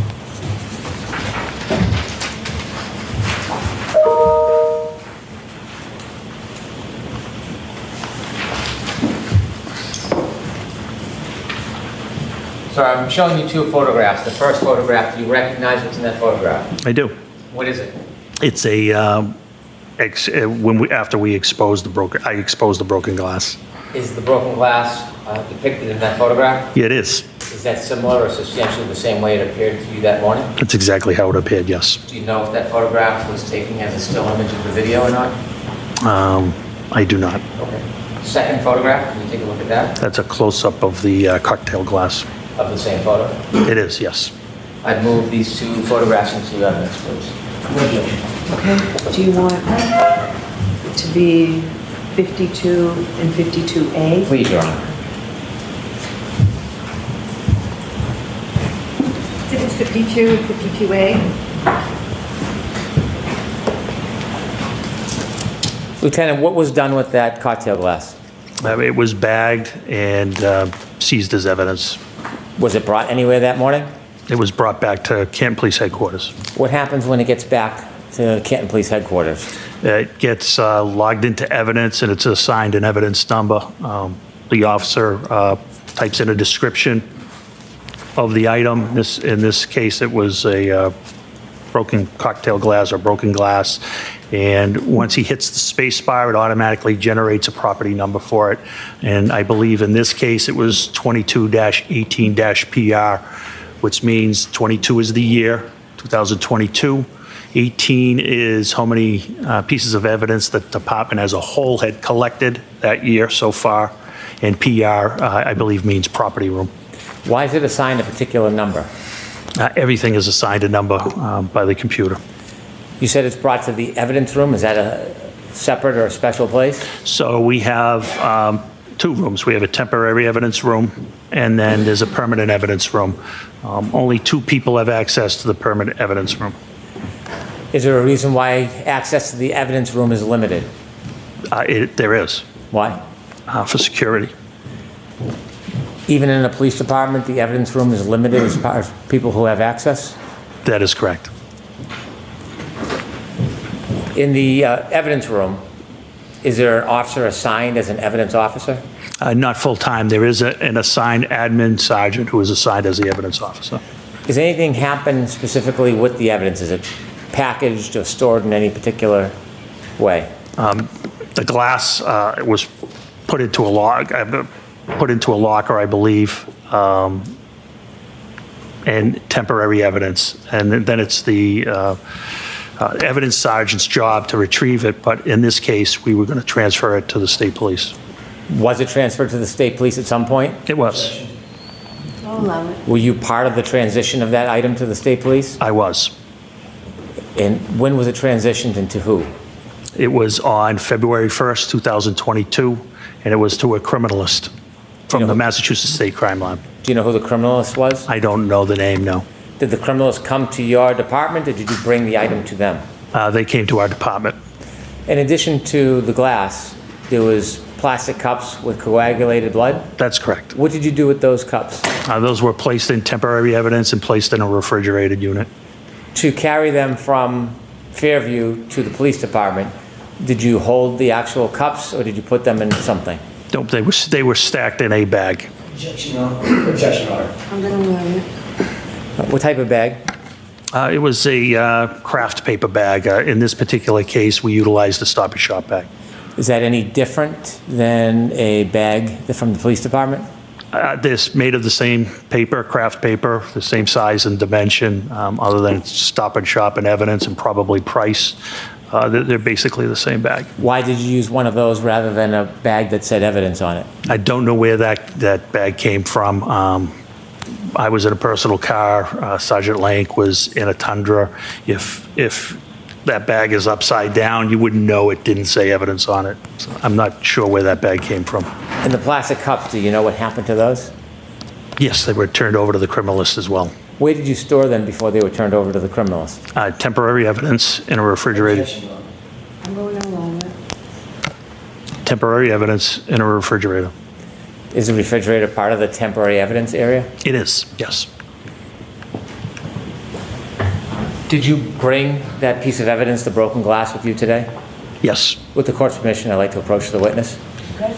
So I'm showing you two photographs. The first photograph, do you recognize what's in that photograph? I do. What is it? It's a, um, ex- uh, when we, after we exposed the broken, I exposed the broken glass. Is the broken glass uh, depicted in that photograph? Yeah, it is. Is that similar or substantially the same way it appeared to you that morning? That's exactly how it appeared, yes. Do you know if that photograph was taken as a still image of the video or not? Um, I do not. Okay. Second photograph, can you take a look at that? That's a close-up of the uh, cocktail glass. Of the same photo? It is, yes. I'd move these two photographs into evidence, please. Okay, do you want it to be fifty-two and fifty-two A? Please, Your Honor. Exhibits fifty-two and fifty-two A. Lieutenant, what was done with that cocktail glass? Uh, It was bagged and uh, seized as evidence. Was it brought anywhere that morning? It was brought back to Canton Police Headquarters. What happens when it gets back to Canton Police Headquarters? It gets uh, logged into evidence and it's assigned an evidence number. Um, The officer uh, types in a description of the item. This, in this case, it was a uh, broken cocktail glass or broken glass. And once he hits the space bar, it automatically generates a property number for it. And I believe in this case, it was twenty-two eighteen P R, which means twenty-two is the year, two thousand twenty-two. eighteen is how many uh, pieces of evidence the department as a whole had collected that year so far. And P R, uh, I believe, means property room. Why is it assigned a particular number? Uh, everything is assigned a number um, by the computer. You said it's brought to the evidence room. Is that a separate or a special place? So we have um, two rooms. We have a temporary evidence room, and then there's a permanent evidence room. Um, Only two people have access to the permanent evidence room. Is there a reason why access to the evidence room is limited? Uh, it- There is, Why? uh, for security. Even in a police department, the evidence room is limited as far as people who have access? That is correct. In the uh, evidence room, is there an officer assigned as an evidence officer? Uh, Not full-time. There is a- an assigned admin sergeant who is assigned as the evidence officer. Does anything happen specifically with the evidence? Is it packaged or stored in any particular way? The glass uh, was put into a lock, uh, put into a locker, I believe, um, and temporary evidence. And then it's the uh, uh, evidence sergeant's job to retrieve it, but in this case, we were going to transfer it to the state police. Was it transferred to the state police at some point? It was. I'll allow it. Were you part of the transition of that item to the state police? I was. And when was it transitioned and to who? It was on February first, two thousand twenty-two, and it was to a criminalist from You know the who- Massachusetts State Crime Lab. Do you know who the criminalist was? I don't know the name, no. Did the criminalist come to your department or did you bring the item to them? Uh, They came to our department. In addition to the glass, there was plastic cups with coagulated blood. That's correct. What did you do with those cups? Uh, Those were placed in temporary evidence and placed in a refrigerated unit. To carry them from Fairview to the police department, did you hold the actual cups or did you put them in something? Don't, they were, they were stacked in a bag. Objection, Honor. Objection, Honor. I'm gonna allow it. What type of bag? Uh, It was a uh, craft paper bag. Uh, In this particular case, we utilized a Stop and Shop bag. Is that any different than a bag from the police department? Uh, This made of the same paper, craft paper, the same size and dimension, um, other than it's Stop and Shop and evidence and probably price. Uh, They're they're basically the same bag. Why did you use one of those rather than a bag that said evidence on it? I don't know where that, that bag came from. Um, I was in a personal car. Uh, Sergeant Lank was in a Tundra. If, if that bag is upside down, you wouldn't know it didn't say evidence on it. So I'm not sure where that bag came from. And the plastic cups, do you know what happened to those? Yes, they were turned over to the criminalist as well. Where did you store them before they were turned over to the criminalist? Uh, Temporary evidence in a refrigerated, Objection, Honor. I'm going to allow it. temporary evidence in a refrigerator. Is the refrigerator part of the temporary evidence area? It is, yes. Did you bring that piece of evidence, the broken glass, with you today? Yes. With the court's permission, I'd like to approach the witness. Okay.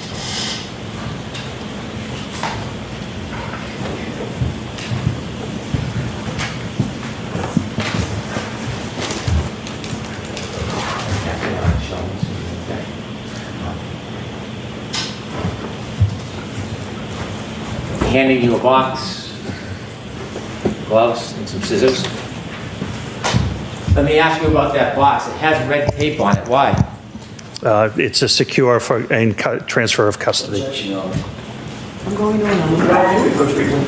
Handing you a box, gloves, and some scissors. Let me ask you about that box. It has red tape on it. Why? Uh, It's a secure for, and cu- transfer of custody. Objection, Honor. I'm going to allow it. Coach Regan.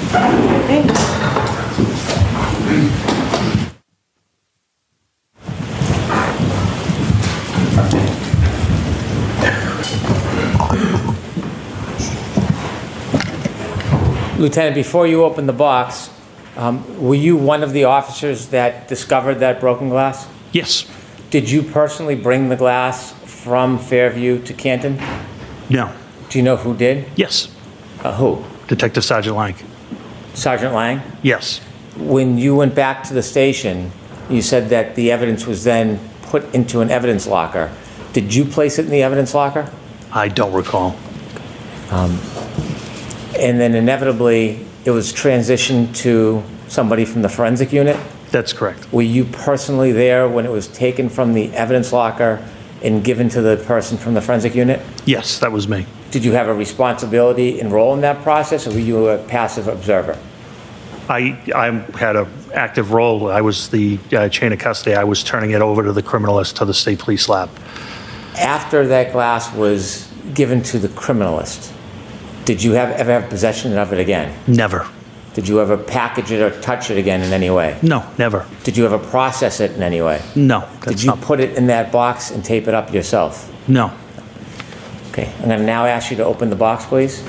Okay. Lieutenant, before you opened the box, um, were you one of the officers that discovered that broken glass? Yes. Did you personally bring the glass from Fairview to Canton? No. Do you know who did? Yes. Uh, who? Detective Sergeant Lank. Sergeant Lang? Yes. When you went back to the station, you said that the evidence was then put into an evidence locker. Did you place it in the evidence locker? I don't recall. And then inevitably, it was transitioned to somebody from the forensic unit? That's correct. Were you personally there when it was taken from the evidence locker and given to the person from the forensic unit? Yes, that was me. Did you have a responsibility and role in that process, or were you a passive observer? I, I had an active role. I was the uh, chain of custody. I was turning it over to the criminalist, to the state police lab. After that glass was given to the criminalist, did you have, ever have possession of it again? Never. Did you ever package it or touch it again in any way? No, never. Did you ever process it in any way? No. Did you put it in that box and tape it up yourself? No. Okay, I'm going to now ask you to open the box, please.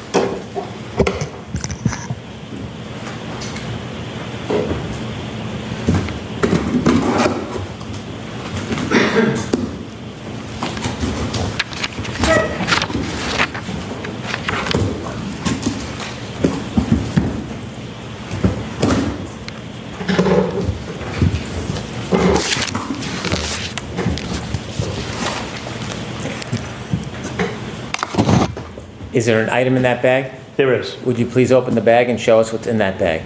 Is there an item in that bag? There is. Would you please open the bag and show us what's in that bag?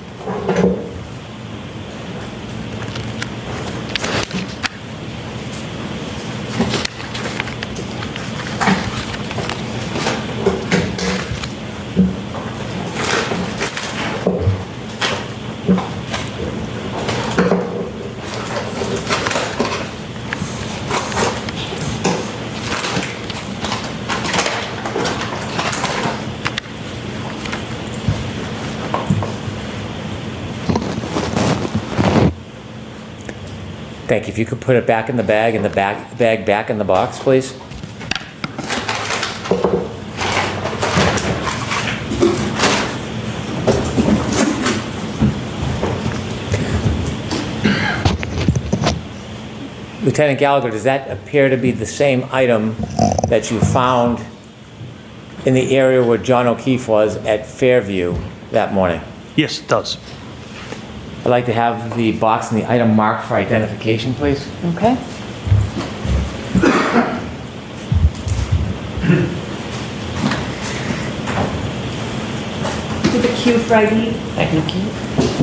Thank you. If you could put it back in the bag and the back, bag back in the box, please. Lieutenant Gallagher, does that appear to be the same item that you found in the area where John O'Keefe was at Fairview that morning? Yes, it does. I'd like to have the box and the item marked for identification, please. Okay. To the queue for I D. Thank you.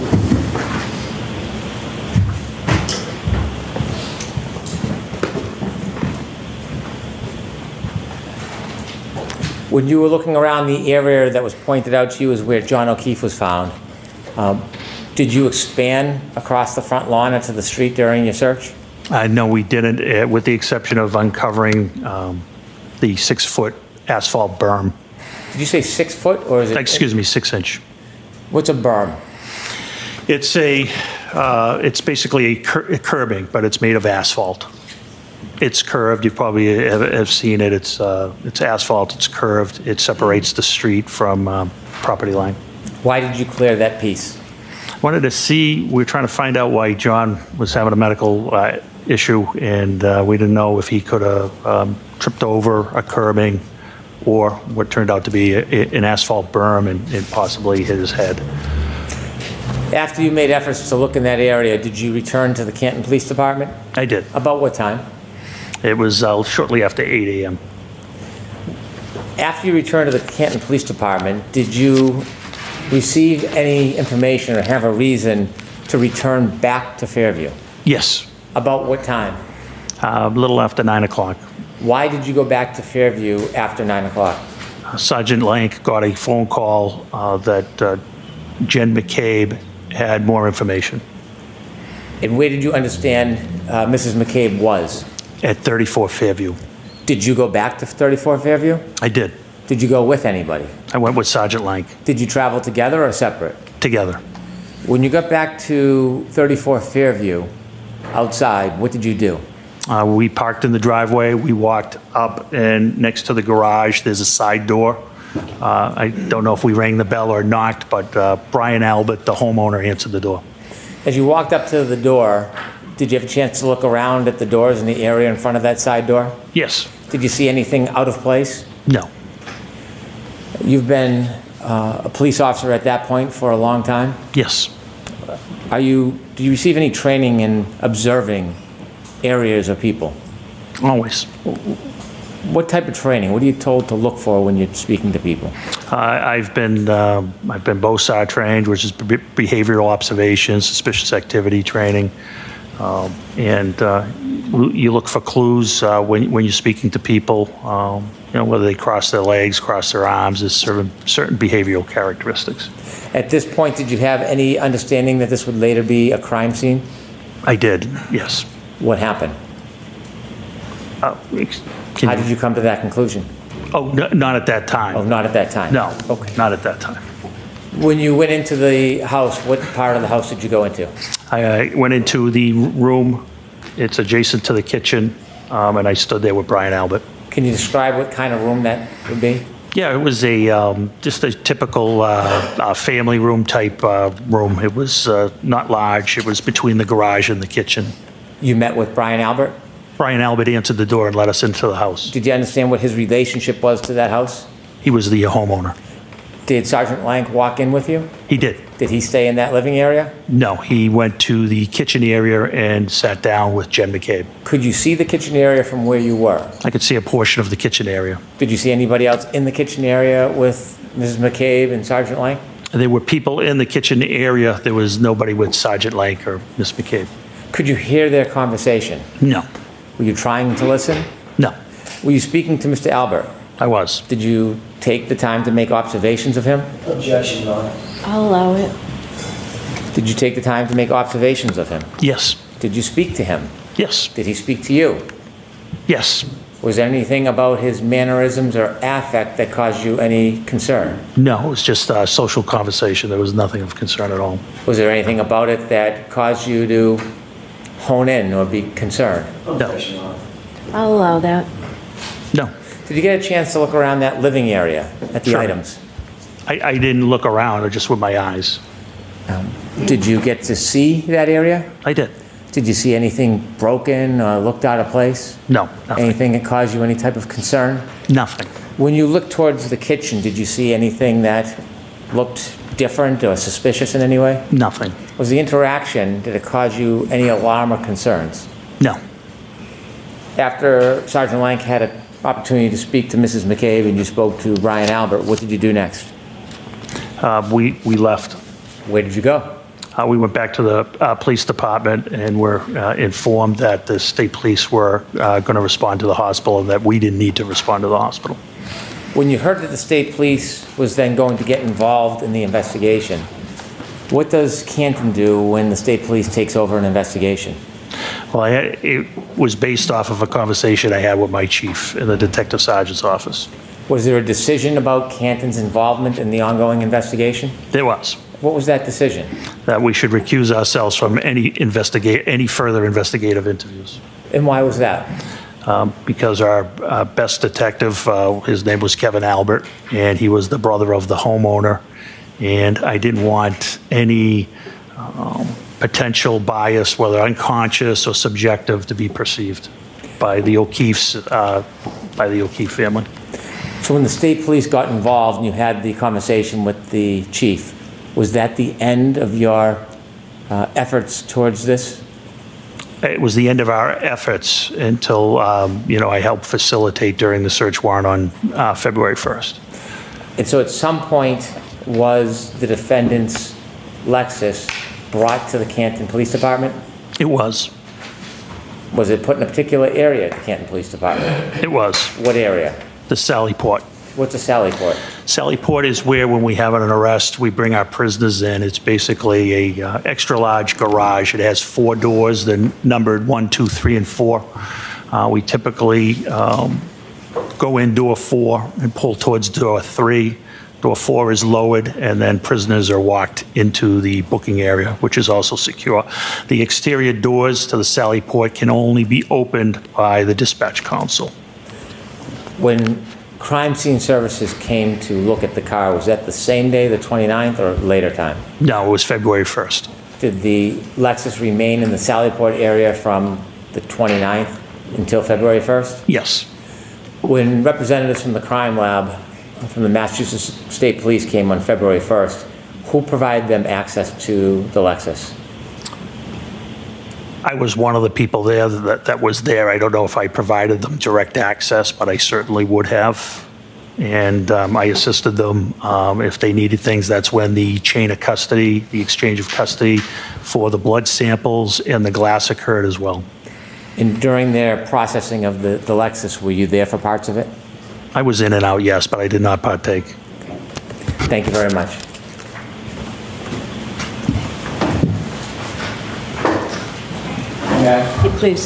When you were looking around the area that was pointed out to you as where John O'Keefe was found, um, did you expand across the front lawn into the street during your search? Uh, no, we didn't, uh, with the exception of uncovering um, the six-foot asphalt berm. Did you say six foot or is it? Excuse me, six inch. What's a berm? It's a, uh, it's basically a, cur a curbing, but it's made of asphalt. It's curved. You probably have, have seen it. It's uh, it's asphalt. It's curved. It separates the street from um, property line. Why did you clear that piece? Wanted to see. We were trying to find out why John was having a medical uh, issue, and uh, we didn't know if he could have um, tripped over a curbing, or what turned out to be a, an asphalt berm and, and possibly hit his head. After you made efforts to look in that area, did you return to the Canton Police Department? I did. About what time? It was uh, shortly after eight A M After you returned to the Canton Police Department, did you receive any information or have a reason to return back to Fairview? Yes. About what time? Uh, a little after nine o'clock. Why did you go back to Fairview after nine o'clock? Uh, Sergeant Lank got a phone call uh, that uh, Jen McCabe had more information. And where did you understand uh, Missus McCabe was? At thirty-four Fairview. Did you go back to thirty-four Fairview? I did. Did you go with anybody? I went with Sergeant Lank. Did you travel together or separate? Together. When you got back to thirty-four Fairview, outside, what did you do? Uh, we parked in the driveway. We walked up, and next to the garage, there's a side door. Uh, I don't know if we rang the bell or knocked, but uh, Brian Albert, the homeowner, answered the door. As you walked up to the door, did you have a chance to look around at the doors in the area in front of that side door? Yes. Did you see anything out of place? No. You've been uh, a police officer at that point for a long time? Yes. Are you, do you receive any training in observing areas or people? Always. What type of training? What are you told to look for when you're speaking to people? Uh, I've been uh, I've been BOSAR trained, which is be behavioral observation, suspicious activity training, um, and uh, you look for clues uh, when when you're speaking to people. Um, you know, whether they cross their legs, cross their arms, there's certain certain behavioral characteristics. At this point, did you have any understanding that this would later be a crime scene? I did. Yes. What happened? Uh, How did you come to that conclusion? Oh, no, not at that time. Oh, not at that time? No, okay. Not at that time. When you went into the house, what part of the house did you go into? I uh, went into the room. It's adjacent to the kitchen, um, and I stood there with Brian Albert. Can you describe what kind of room that would be? Yeah, it was a um, just a typical uh, uh, family room type uh, room. It was uh, not large. It was between the garage and the kitchen. You met with Brian Albert? Brian Albert answered the door and let us into the house. Did you understand what his relationship was to that house? He was the homeowner. Did Sergeant Lank walk in with you? He did. Did he stay in that living area? No, he went to the kitchen area and sat down with Jen McCabe. Could you see the kitchen area from where you were? I could see a portion of the kitchen area. Did you see anybody else in the kitchen area with Missus McCabe and Sergeant Lank? There were people in the kitchen area. There was nobody with Sergeant Lank or Miss McCabe. Could you hear their conversation? No. Were you trying to listen? No. Were you speaking to Mister Albert? I was. Did you take the time to make observations of him? Objection, Your Honor. I'll allow it. Did you take the time to make observations of him? Yes. Did you speak to him? Yes. Did he speak to you? Yes. Was there anything about his mannerisms or affect that caused you any concern? No, it was just a social conversation. There was nothing of concern at all. Was there anything about it that caused you to hone in or be concerned? Objection, Your Honor. I'll allow that. No. Did you get a chance to look around that living area at the Sure. items? I, I didn't look around, just with my eyes. Um, did you get to see that area? I did. Did you see anything broken or looked out of place? No, nothing. Anything that caused you any type of concern? Nothing. When you looked towards the kitchen, did you see anything that looked different or suspicious in any way? Nothing. Was the interaction, did it cause you any alarm or concerns? No. After Sergeant Lank had an opportunity to speak to Missus McCabe and you spoke to Brian Albert, what did you do next? Uh, we, we left. Where did you go? Uh, we went back to the uh, police department and were uh, informed that the state police were uh, going to respond to the hospital and that we didn't need to respond to the hospital. When you heard that the state police was then going to get involved in the investigation, what does Canton do when the state police takes over an investigation? Well, I, it was based off of a conversation I had with my chief in the detective sergeant's office. Was there a decision about Canton's involvement in the ongoing investigation? There was. What was that decision? That we should recuse ourselves from any investigate any further investigative interviews. And why was that? Um, because our uh, best detective, uh, his name was Kevin Albert, and he was the brother of the homeowner, and I didn't want any um, potential bias, whether unconscious or subjective, to be perceived by the O'Keefe's, uh, by the O'Keefe family. So when the state police got involved and you had the conversation with the chief, was that the end of your uh, efforts towards this? It was the end of our efforts until, um, you know, I helped facilitate during the search warrant on uh, February first. And so at some point, was the defendant's Lexus brought to the Canton Police Department? It was. Was it put in a particular area at the Canton Police Department? It was. What area? The Sally Port. What's a Sally Port? Sally Port is where, when we have an arrest, we bring our prisoners in. It's basically a uh, extra large garage. It has four doors. They're numbered one, two, three, and four. Uh, we typically um, go in door four and pull towards door three. Door four is lowered, and then prisoners are walked into the booking area, which is also secure. The exterior doors to the Sally Port can only be opened by the dispatch council. When Crime Scene Services came to look at the car, was that the same day, the twenty-ninth, or later time? No, it was February first. Did the Lexus remain in the Sallyport area from the twenty-ninth until February first? Yes. When representatives from the crime lab, from the Massachusetts State Police came on February first, who provided them access to the Lexus? I was one of the people there that, that was there. I don't know if I provided them direct access, but I certainly would have. And um, I assisted them um, if they needed things. That's when the chain of custody, the exchange of custody for the blood samples and the glass occurred as well. And during their processing of the, the Lexus, were you there for parts of it? I was in and out, yes, but I did not partake. Thank you very much. Yeah, please.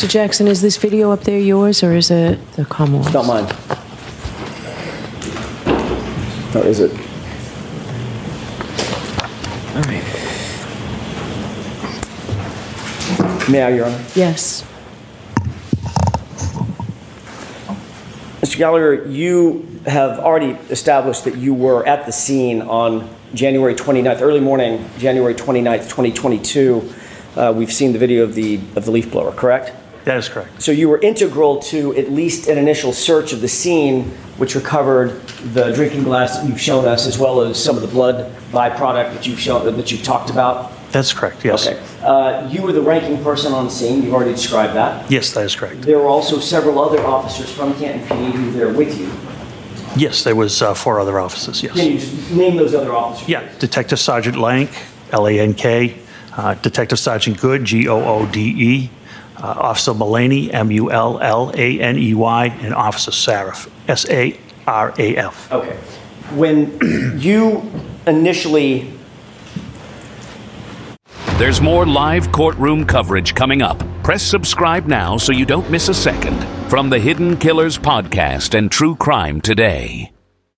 Mister Jackson, is this video up there yours, or is it the Commonwealth? It's not mine. Or is it? All right. May I, Your Honor? Yes. Mister Gallagher, you have already established that you were at the scene on January twenty-ninth, early morning, January twenty-ninth, twenty twenty-two. Uh, we've seen the video of the of the leaf blower, correct? That is correct. So you were integral to at least an initial search of the scene, which recovered the drinking glass that you've shown us, as well as some of the blood byproduct that you've shown that you've talked about. That's correct, yes. Okay. Uh, you were the ranking person on scene. You've already described that. Yes, that is correct. There were also several other officers from Canton P D who were there with you. Yes, there was uh, four other officers, yes. Can you just name those other officers? Yeah, Detective Sergeant Lank, L A N K, uh, Detective Sergeant Good, G O O D E, uh, Officer Mullaney, M U L L A N E Y, and Officer Saraf, S A R A F. Okay. When you initially... There's more live courtroom coverage coming up. Press subscribe now so you don't miss a second. From the Hidden Killers Podcast and True Crime Today.